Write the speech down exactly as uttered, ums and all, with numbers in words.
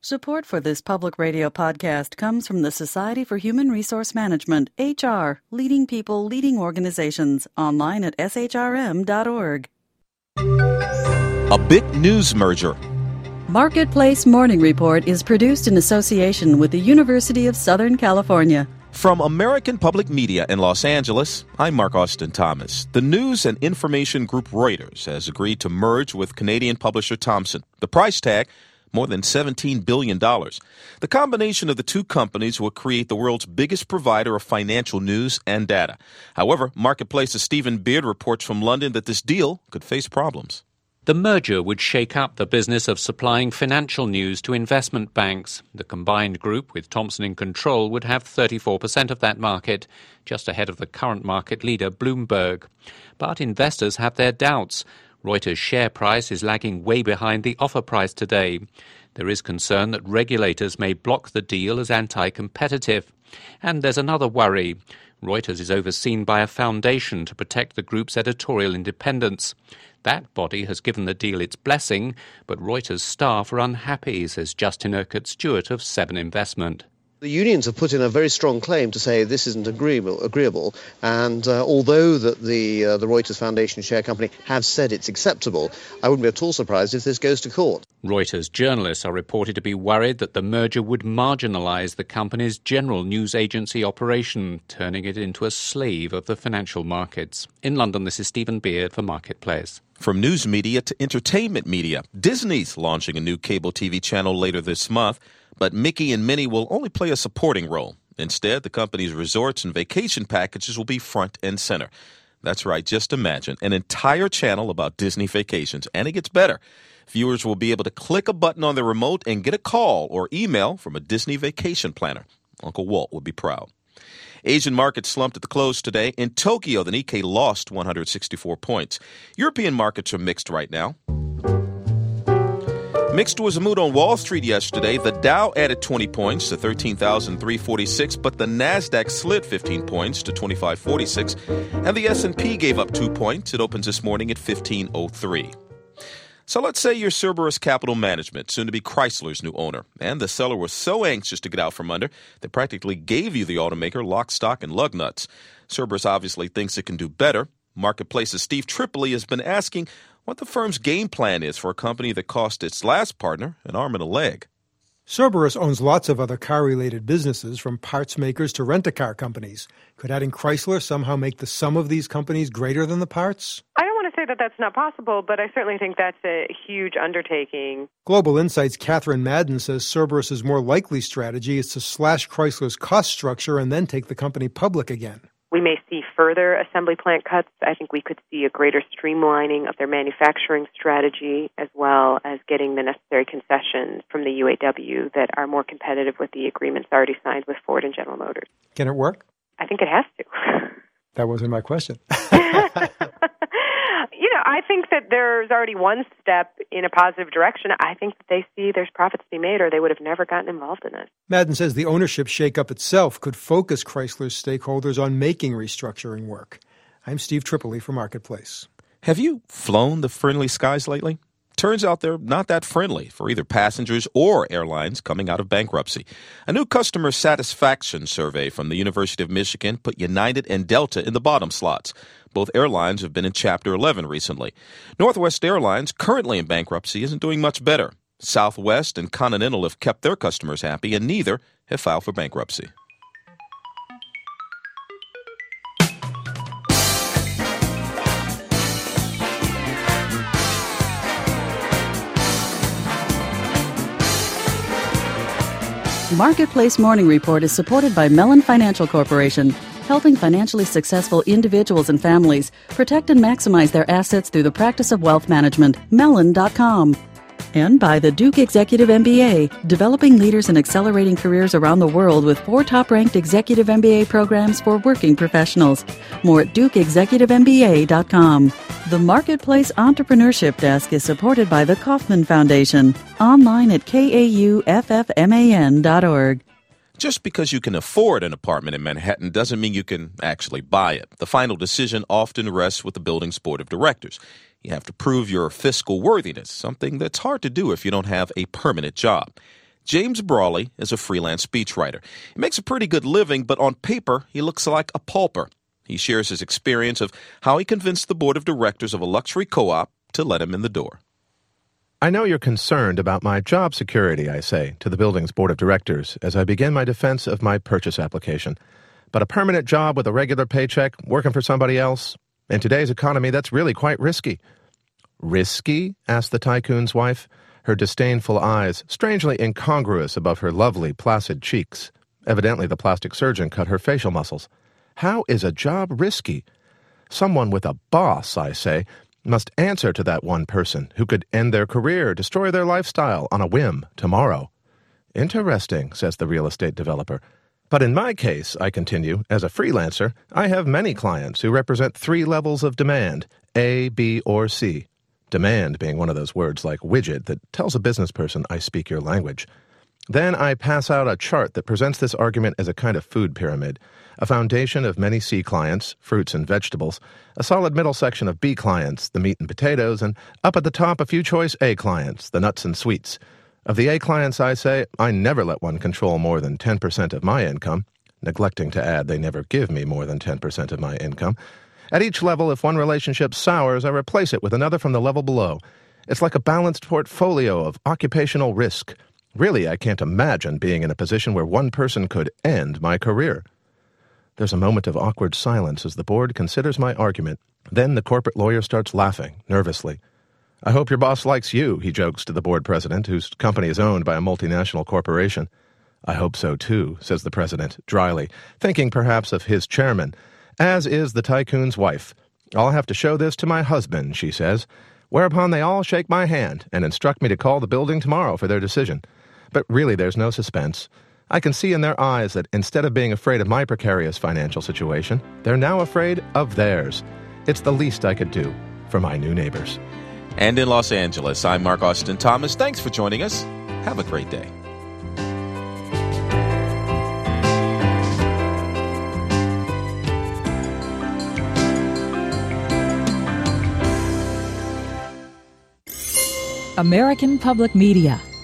Support for this public radio podcast comes from the Society for Human Resource Management, H R, leading people, leading organizations, online at s h r m dot org. A big news merger. Marketplace Morning Report is produced in association with the University of Southern California. From American Public Media in Los Angeles, I'm Mark Austin Thomas. The news and information group Reuters has agreed to merge with Canadian publisher Thomson. The price tag, more than seventeen billion dollars. The combination of the two companies will create the world's biggest provider of financial news and data. However, Marketplace's Stephen Beard reports from London that this deal could face problems. The merger would shake up the business of supplying financial news to investment banks. The combined group, with Thomson in control, would have thirty-four percent of that market, just ahead of the current market leader, Bloomberg. But investors have their doubts. Reuters' share price is lagging way behind the offer price today. There is concern that regulators may block the deal as anti-competitive. And there's another worry. Reuters is overseen by a foundation to protect the group's editorial independence. That body has given the deal its blessing, but Reuters staff are unhappy, says Justin Urquhart-Stewart of Seven Investment. The unions have put in a very strong claim to say this isn't agreeable, agreeable and uh, although that the uh, the Reuters Foundation Share Company have said it's acceptable, I wouldn't be at all surprised if this goes to court. Reuters journalists are reported to be worried that the merger would marginalise the company's general news agency operation, turning it into a slave of the financial markets. In London, this is Stephen Beard for Marketplace. From news media to entertainment media, Disney's launching a new cable T V channel later this month. But Mickey and Minnie will only play a supporting role. Instead, the company's resorts and vacation packages will be front and center. That's right, just imagine an entire channel about Disney vacations. And it gets better. Viewers will be able to click a button on their remote and get a call or email from a Disney vacation planner. Uncle Walt would be proud. Asian markets slumped at the close today. In Tokyo, the Nikkei lost one hundred sixty-four points. European markets are mixed right now. Mixed was a mood on Wall Street yesterday. The Dow added twenty points to thirteen thousand three hundred forty-six, but the Nasdaq slid fifteen points to twenty-five forty-six, and the S and P gave up two points. It opens this morning at fifteen oh three. So let's say you're Cerberus Capital Management, soon to be Chrysler's new owner, and the seller was so anxious to get out from under, they practically gave you the automaker lock, stock, and lug nuts. Cerberus obviously thinks it can do better. Marketplace's Steve Tripoli has been asking what the firm's game plan is for a company that cost its last partner an arm and a leg. Cerberus owns lots of other car-related businesses, from parts makers to rent-a-car companies. Could adding Chrysler somehow make the sum of these companies greater than the parts? I don't want to say that that's not possible, but I certainly think that's a huge undertaking. Global Insight's Catherine Madden says Cerberus's more likely strategy is to slash Chrysler's cost structure and then take the company public again. We may see further assembly plant cuts. I think we could see a greater streamlining of their manufacturing strategy, as well as getting the necessary concessions from the U A W that are more competitive with the agreements already signed with Ford and General Motors. Can it work? I think it has to. That wasn't my question. You know, I think that there's already one step in a positive direction. I think that they see there's profits to be made, or they would have never gotten involved in it. Madden says the ownership shakeup itself could focus Chrysler's stakeholders on making restructuring work. I'm Steve Tripoli for Marketplace. Have you flown the friendly skies lately? Turns out they're not that friendly for either passengers or airlines coming out of bankruptcy. A new customer satisfaction survey from the University of Michigan put United and Delta in the bottom slots. Both airlines have been in Chapter eleven recently. Northwest Airlines, currently in bankruptcy, isn't doing much better. Southwest and Continental have kept their customers happy, and neither have filed for bankruptcy. Marketplace Morning Report is supported by Mellon Financial Corporation, helping financially successful individuals and families protect and maximize their assets through the practice of wealth management. Mellon dot com. And by the Duke Executive M B A, developing leaders and accelerating careers around the world with four top-ranked executive M B A programs for working professionals. More at Duke Executive M B A dot com. The Marketplace Entrepreneurship Desk is supported by the Kauffman Foundation. Online at K A U F F M A N dot org. Just because you can afford an apartment in Manhattan doesn't mean you can actually buy it. The final decision often rests with the building's board of directors. You have to prove your fiscal worthiness, something that's hard to do if you don't have a permanent job. James Brawley is a freelance speechwriter. He makes a pretty good living, but on paper, he looks like a pauper. He shares his experience of how he convinced the board of directors of a luxury co-op to let him in the door. I know you're concerned about my job security, I say to the building's board of directors as I begin my defense of my purchase application. But a permanent job with a regular paycheck, working for somebody else, in today's economy, that's really quite risky. Risky? Asked the tycoon's wife, her disdainful eyes strangely incongruous above her lovely, placid cheeks. Evidently the plastic surgeon cut her facial muscles. How is a job risky? Someone with a boss, I say, must answer to that one person who could end their career, destroy their lifestyle on a whim tomorrow. Interesting, says the real estate developer. But in my case, I continue, as a freelancer, I have many clients who represent three levels of demand, A, B, or C. Demand being one of those words like widget that tells a business person I speak your language. Then I pass out a chart that presents this argument as a kind of food pyramid, a foundation of many C clients, fruits and vegetables, a solid middle section of B clients, the meat and potatoes, and up at the top a few choice A clients, the nuts and sweets. Of the A clients, I say, I never let one control more than ten percent of my income, neglecting to add they never give me more than ten percent of my income. At each level, if one relationship sours, I replace it with another from the level below. It's like a balanced portfolio of occupational risk. Really, I can't imagine being in a position where one person could end my career. There's a moment of awkward silence as the board considers my argument. Then the corporate lawyer starts laughing, nervously. I hope your boss likes you, he jokes to the board president, whose company is owned by a multinational corporation. I hope so, too, says the president, dryly, thinking perhaps of his chairman, as is the tycoon's wife. I'll have to show this to my husband, she says, whereupon they all shake my hand and instruct me to call the building tomorrow for their decision. But really there's no suspense. I can see in their eyes that instead of being afraid of my precarious financial situation, they're now afraid of theirs. It's the least I could do for my new neighbors. And in Los Angeles, I'm Mark Austin Thomas. Thanks for joining us. Have a great day. American Public Media